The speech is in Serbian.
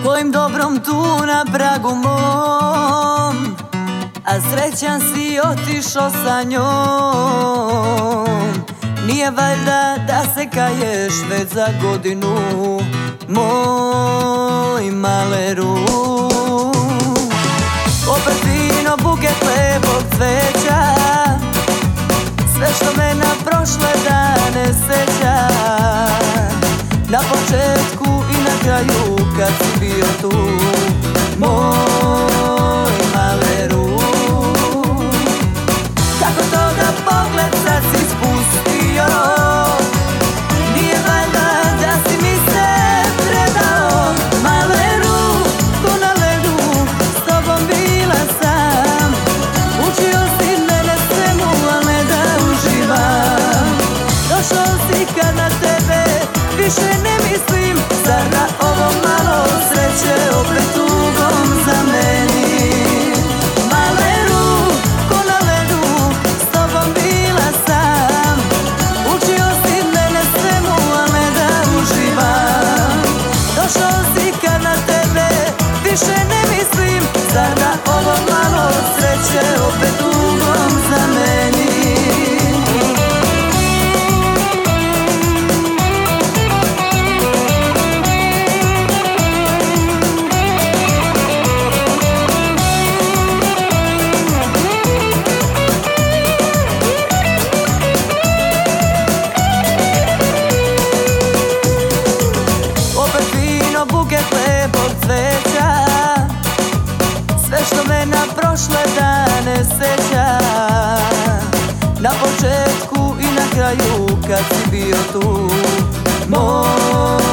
tvojim dobrom tu na pragu mom, a srećan si otišao sa njom. Nije valjda da se kaješ već za godinu, moj maleru. Opet vino, buket lepog cveća, sve što me na prošle dane seća. Na početku i na kraju kad si bio tu, moj maleru. Kako to da pogled sad si spustio, nije valjda da si mi se predao. Maleru, ko na ledu, s tobom bila sam. Učio si mene svemu, al ne da uživam. Došao si kad na tebe više ne mislim. Zar na ovo malo sreće opet tugom zamenim? Maleru, ko na ledu, s tobom bila sam. Učio si mene svemu, al ne da uživam. Došao si kad na tebe više ne mislim. Zar na ovo malo sreće opet tugom zamenim? Buket lepog cveća, sve što me na prošle dane seća. Na početku i na kraju kad si bio tu, moj